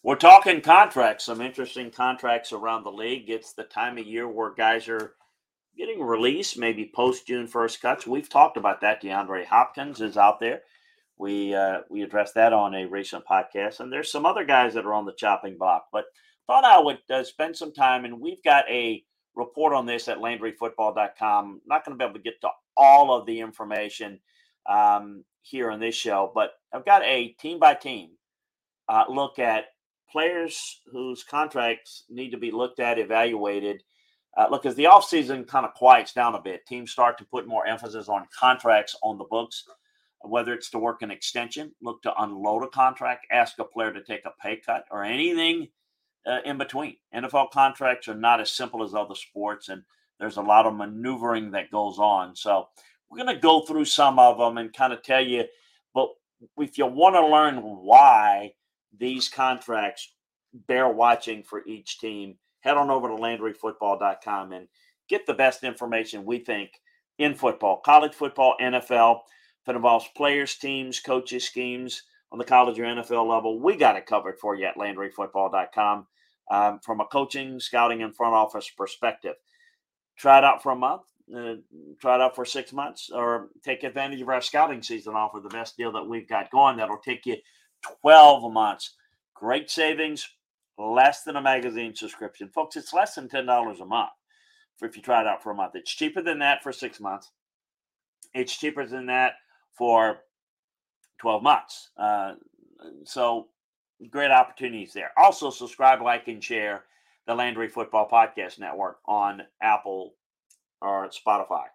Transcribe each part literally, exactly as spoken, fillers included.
We're talking contracts, some interesting contracts around the league. It's the time of year where guys are getting released, maybe post June first cuts. We've talked about that. DeAndre Hopkins is out there. We uh, we addressed that on a recent podcast, and there's some other guys that are on the chopping block. But thought I would uh, spend some time, and we've got a report on this at Landry Football dot com. Not going to be able to get to all of the information um, here on this show, but I've got a team by team uh, look at players whose contracts need to be looked at, evaluated. Uh, look, as the offseason kind of quiets down a bit, teams start to put more emphasis on contracts on the books, whether it's to work an extension, look to unload a contract, ask a player to take a pay cut, or anything uh, in between. N F L contracts are not as simple as other sports, and there's a lot of maneuvering that goes on. So we're going to go through some of them and kind of tell you, but if you want to learn why these contracts bear watching for each team, head on over to Landry Football dot com and get the best information we think in football, college football, N F L. If it involves players, teams, coaches, schemes on the college or N F L level, we got it covered for you at Landry Football dot com um, from a coaching, scouting, and front office perspective. Try it out for a month, uh, try it out for six months, or take advantage of our scouting season offer, the best deal that we've got going. That'll take you twelve months. Great savings, less than a magazine subscription. Folks, it's less than ten dollars a month for if you try it out for a month. It's cheaper than that for six months. It's cheaper than that for twelve months. Uh, so great opportunities there. Also, subscribe, like, and share the Landry Football Podcast Network on Apple or Spotify.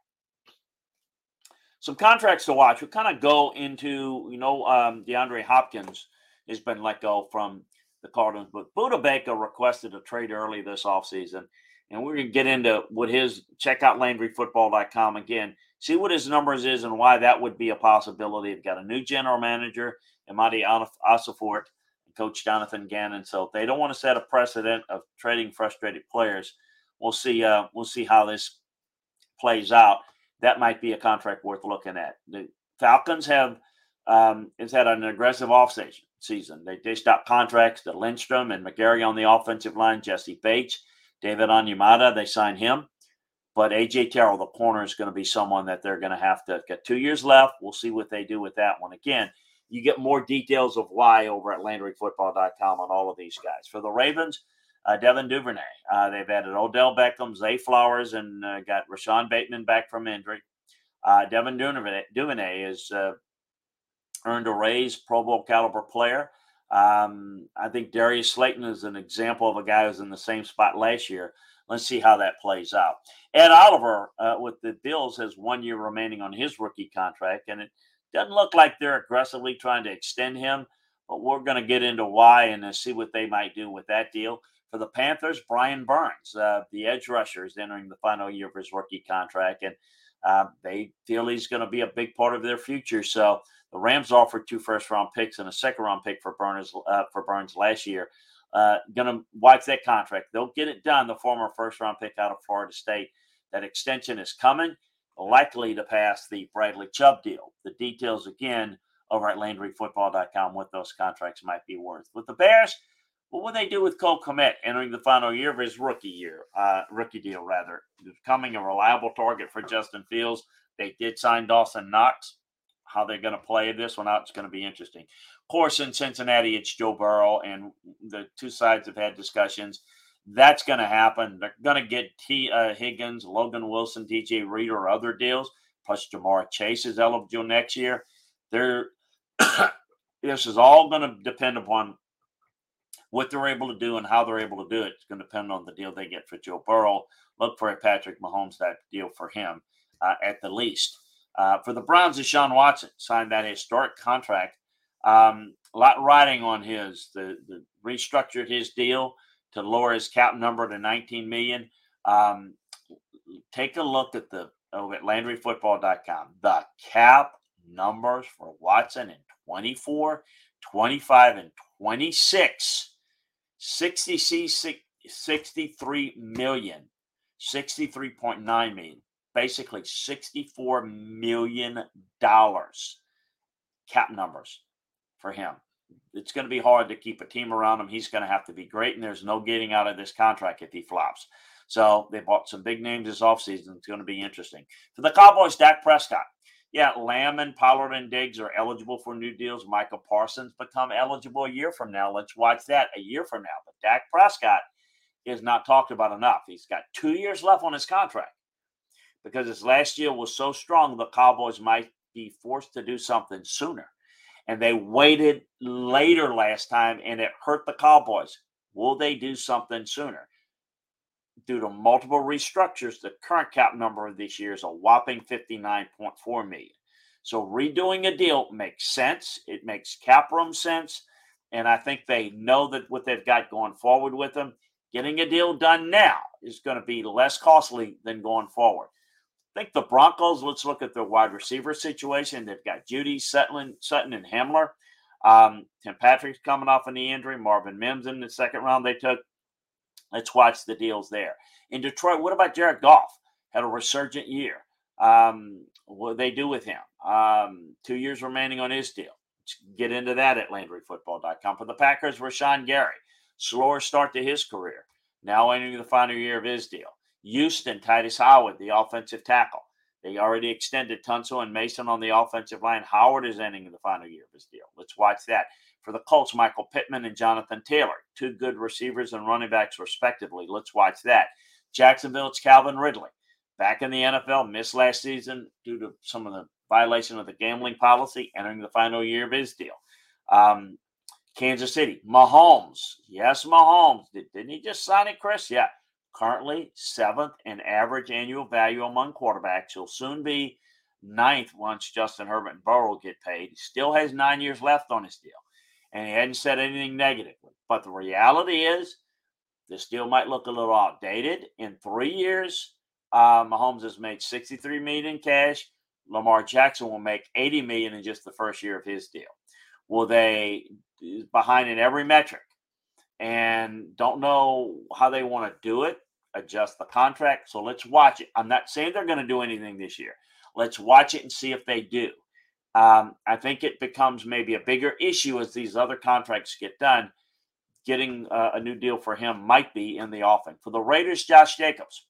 Some contracts to watch. We kind of go into, you know, um, DeAndre Hopkins has been let go from the Cardinals, but Budda Baker requested a trade early this offseason. And we're going to get into what his, check out Landry Football dot com again, see what his numbers is and why that would be a possibility. They've got a new general manager, Imadi Osifort, and Coach Jonathan Gannon. So if they don't want to set a precedent of trading frustrated players, we'll see. Uh, we'll see how this plays out. That might be a contract worth looking at. The Falcons have um, has had an aggressive offseason season. They dished out contracts to Lindstrom and McGarry on the offensive line, Jesse Bates, David Onyemata. They signed him. But A J Terrell, the corner, is going to be someone that they're going to have to get two years left. We'll see what they do with that one. Again, you get more details of why over at Landry Football dot com on all of these guys. For the Ravens, uh, Devin Duvernay. Uh, they've added Odell Beckham, Zay Flowers, and uh, got Rashawn Bateman back from injury. Uh, Devin Duvernay, Duvernay has uh, earned a raise, Pro Bowl caliber player. Um, I think Darius Slayton is an example of a guy who's in the same spot last year. Let's see how that plays out. Ed Oliver uh, with the Bills has one year remaining on his rookie contract, and it doesn't look like they're aggressively trying to extend him, but we're going to get into why and uh, see what they might do with that deal. For the Panthers, Brian Burns, uh, the edge rusher, is entering the final year of his rookie contract, and uh, they feel he's going to be a big part of their future. So the Rams offered two first-round picks and a second-round pick for Burns uh, for Burns last year. Uh, going to wipe that contract. They'll get it done. The former first-round pick out of Florida State. That extension is coming, likely to pass the Bradley Chubb deal. The details, again, over at Landry Football dot com, what those contracts might be worth. With the Bears, what will they do with Cole Kmet entering the final year of his rookie year, uh, rookie deal, rather, becoming a reliable target for Justin Fields? They did sign Dawson Knox. How they're going to play this one out is going to be interesting. Of course, in Cincinnati, it's Joe Burrow, and the two sides have had discussions. That's going to happen. They're going to get T. Uh, Higgins, Logan Wilson, D J Reed, or other deals. Plus, Jamar Chase is eligible next year. They're this is all going to depend upon what they're able to do and how they're able to do it. It's going to depend on the deal they get for Joe Burrow. Look for a Patrick Mahomes type deal for him uh, at the least. Uh, for the Browns, Deshaun Watson signed that historic contract. Um, a lot riding on his. The, the restructured his deal to lower his cap number to nineteen million dollars. Um, take a look at the over at Landry Football dot com. The cap numbers for Watson in twenty-four, twenty-five, and twenty-six. sixty-three million, sixty-three point nine million, basically sixty-four million dollars cap numbers for him. it's going to be hard to keep a team around him. He's going to have to be great, and there's no getting out of this contract if he flops. So they bought some big names this offseason. It's going to be interesting. For the Cowboys, Dak Prescott. Yeah, Lamb and Pollard and Diggs are eligible for new deals. Michael Parsons become eligible a year from now. Let's watch that a year from now. But Dak Prescott is not talked about enough. He's got two years left on his contract because his last year was so strong, the Cowboys might be forced to do something sooner. And they waited later last time, and it hurt the Cowboys. Will they do something sooner? Due to multiple restructures, the current cap number of this year is a whopping fifty-nine point four million dollars. So redoing a deal makes sense. It makes cap room sense. And I think they know that what they've got going forward with them, getting a deal done now is going to be less costly than going forward. I think the Broncos, let's look at their wide receiver situation. They've got Judy, Sutton, Sutton and Hamler. Um, Tim Patrick's coming off a knee injury. Marvin Mims in the second round they took. Let's watch the deals there. In Detroit, what about Jared Goff? Had a resurgent year. Um, what do they do with him? Um, two years remaining on his deal. Let's get into that at Landry Football dot com. For the Packers, Rashawn Gary. Slower start to his career. Now entering the final year of his deal. Houston, Titus Howard, the offensive tackle. They already extended Tunsil and Mason on the offensive line. Howard is ending the final year of his deal. Let's watch that. For the Colts, Michael Pittman and Jonathan Taylor, two good receivers and running backs respectively. Let's watch that. Jacksonville, it's Calvin Ridley. Back in the N F L, missed last season due to some of the violation of the gambling policy, entering the final year of his deal. Um, Kansas City, Mahomes. Yes, Mahomes. Didn't he just sign it, Chris? Yeah. Currently seventh in average annual value among quarterbacks. He'll soon be ninth once Justin Herbert and Burrow get paid. He still has nine years left on his deal. And he hadn't said anything negative. But the reality is, this deal might look a little outdated. In three years, uh, Mahomes has made sixty-three million dollars in cash. Lamar Jackson will make eighty million dollars in just the first year of his deal. Will they behind in every metric and don't know how they want to do it, adjust the contract? So let's watch it. I'm not saying they're going to do anything this year. Let's watch it and see if they do. Um, I think it becomes maybe a bigger issue as these other contracts get done. Getting uh, a new deal for him might be in the offing. For the Raiders, Josh Jacobs.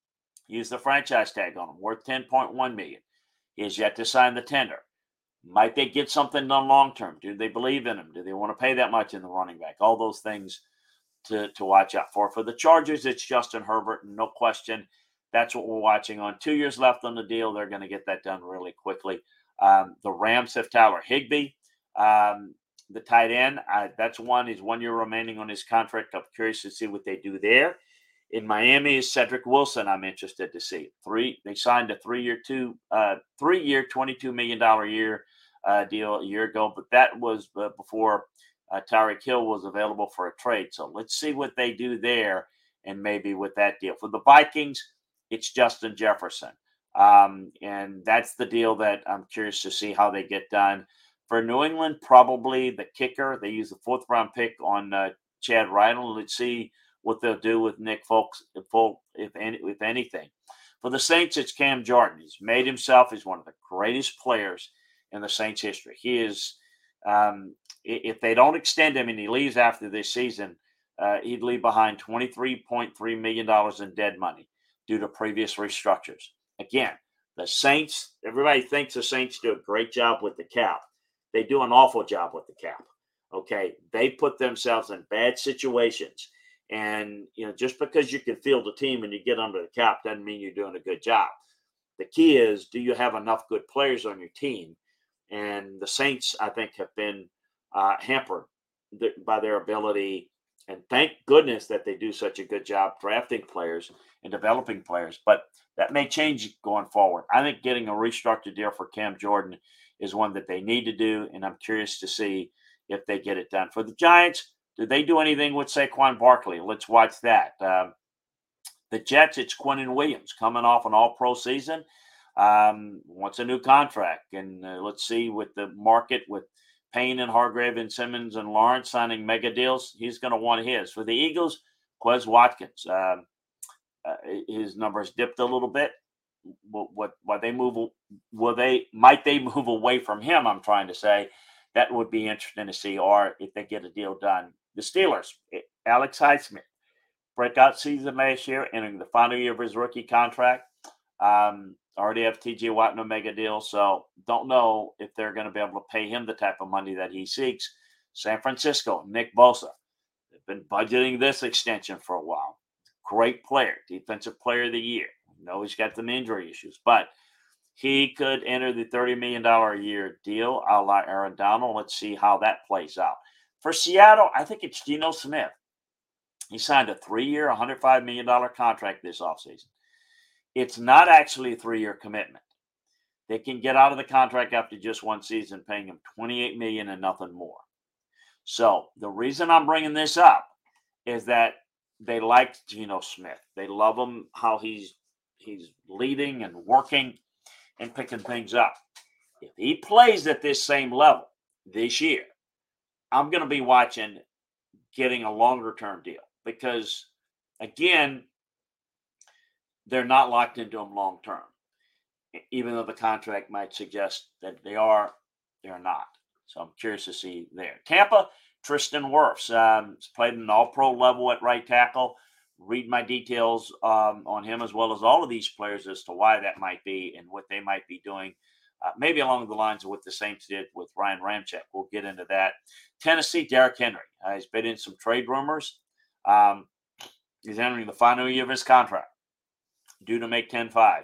Use the franchise tag on him, worth ten point one million dollars. He has yet to sign the tender. Might they get something done long term? Do they believe in him? Do they want to pay that much in the running back? All those things to, to watch out for. For the Chargers, it's Justin Herbert, no question. That's what we're watching on. Two years left on the deal. They're going to get that done really quickly. Um, the Rams have Tyler Higbee, um, the tight end. Uh, that's one. He's one year remaining on his contract. I'm curious to see what they do there. In Miami is Cedric Wilson. I'm interested to see. Three. They signed a three-year, two, uh, three-year, twenty-two million dollars a year uh, deal a year ago, but that was uh, before uh, Tyreek Hill was available for a trade. So let's see what they do there, and maybe with that deal. For the Vikings, it's Justin Jefferson. Um, and that's the deal that I'm curious to see how they get done. For New England, probably the kicker. They use the fourth round pick on uh, Chad Ryland. Let's see what they'll do with Nick Folks, if, if, any, if anything. For the Saints, it's Cam Jordan. He's made himself. He's one of the greatest players in the Saints' history. He is, um, if they don't extend him and he leaves after this season, uh, he'd leave behind twenty-three point three million dollars in dead money due to previous restructures. Again, the Saints, everybody thinks the Saints do a great job with the cap. They do an awful job with the cap. Okay, they put themselves in bad situations. And, you know, just because you can field a team and you get under the cap doesn't mean you're doing a good job. The key is, do you have enough good players on your team? And the Saints, I think, have been uh, hampered th- by their ability. And thank goodness that they do such a good job drafting players and developing players. But that may change going forward. I think getting a restructured deal for Cam Jordan is one that they need to do, and I'm curious to see if they get it done. For the Giants, did they do anything with Saquon Barkley? Let's watch that. Um, the Jets, it's Quinnen Williams coming off an all-pro season. Um, wants a new contract. And uh, let's see with the market with Payne and Hargrave and Simmons and Lawrence signing mega deals, he's going to want his. For the Eagles, Quez Watkins. Um, uh, his numbers dipped a little bit. What, what, what they move, will they, might they move away from him? I'm trying to say. that would be interesting to see, or if they get a deal done. The Steelers, eh, Alex Highsmith, breakout season last year, entering the final year of his rookie contract. Um, already have T J Watt and a mega deal, so don't know if they're going to be able to pay him the type of money that he seeks. San Francisco, Nick Bosa. They've been budgeting this extension for a while. Great player, defensive player of the year. We know he's got some injury issues, but he could enter the thirty million dollars a year deal a la Aaron Donald. Let's see how that plays out. For Seattle, I think it's Geno Smith. He signed a three-year, one hundred five million dollars contract this offseason. It's not actually a three-year commitment. They can get out of the contract after just one season, paying him twenty-eight million dollars and nothing more. So the reason I'm bringing this up is that they like Geno Smith. They love him, how he's he's leading and working and picking things up. If he plays at this same level this year, I'm going to be watching getting a longer-term deal because, again, they're not locked into him long-term. Even though the contract might suggest that they are, they're not. So I'm curious to see there. Tampa, Tristan Wirfs um, played an all-pro level at right tackle. Read my details um, on him as well as all of these players as to why that might be and what they might be doing. Uh, maybe along the lines of what the Saints did with Ryan Ramczyk. We'll get into that. Tennessee, Derrick Henry. Uh, he's been in some trade rumors. Um, he's entering the final year of his contract, due to make ten five.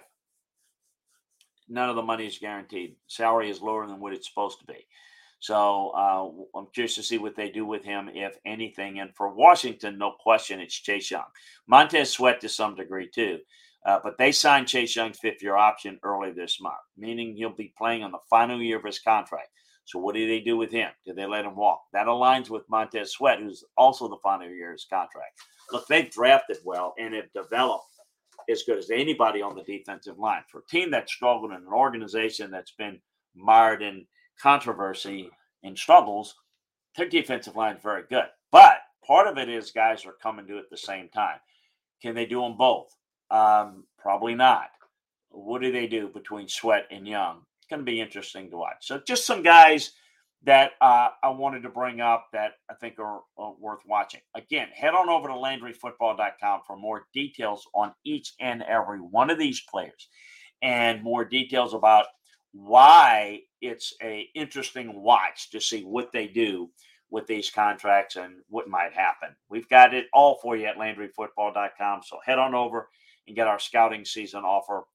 None of the money is guaranteed. Salary is lower than what it's supposed to be. So uh, I'm curious to see what they do with him, if anything. And for Washington, no question, it's Chase Young. Montez Sweat to some degree too. Uh, but they signed Chase Young's fifth-year option early this month, meaning he'll be playing on the final year of his contract. So what do they do with him? Do they let him walk? That aligns with Montez Sweat, who's also the final year of his contract. Look, they've drafted well and have developed as good as anybody on the defensive line. For a team that's struggled in an organization that's been mired in controversy and struggles, their defensive line is very good. But part of it is guys are coming to it at the same time. Can they do them both? Um, probably not. What do they do between Sweat and Young? It's going to be interesting to watch. So just some guys that uh, I wanted to bring up that I think are, are worth watching. Again, head on over to Landry Football dot com for more details on each and every one of these players and more details about why it's a interesting watch to see what they do with these contracts and what might happen. We've got it all for you at Landry Football dot com. So head on over and get our scouting season offer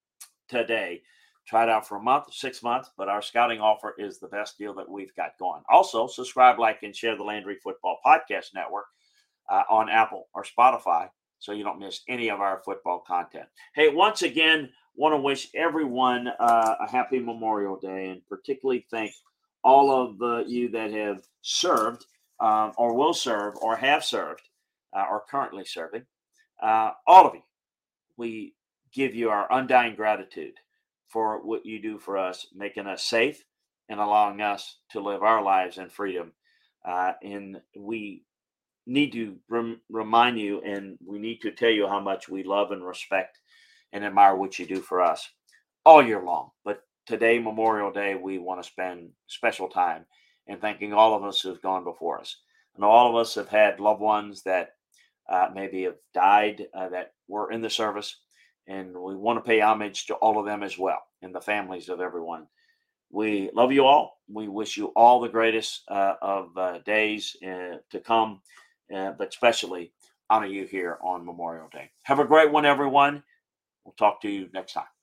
today. Try it out for a month, six months, but our scouting offer is the best deal that we've got going. Also, subscribe, like, and share the Landry Football Podcast Network uh, on Apple or Spotify so you don't miss any of our football content. Hey, once again, want to wish everyone uh, a happy Memorial Day, and particularly thank all of uh, you that have served um, or will serve or have served uh, or currently serving. Uh, all of you, we give you our undying gratitude for what you do for us, making us safe and allowing us to live our lives in freedom. Uh, and we need to rem- remind you, and we need to tell you how much we love and respect and admire what you do for us all year long. But today, Memorial Day, we want to spend special time in thanking all of us who've gone before us. And all of us have had loved ones that uh, maybe have died uh, that were in the service. And we want to pay homage to all of them as well and the families of everyone. We love you all. We wish you all the greatest uh, of uh, days uh, to come, uh, but especially honor you here on Memorial Day. Have a great one, everyone. We'll talk to you next time.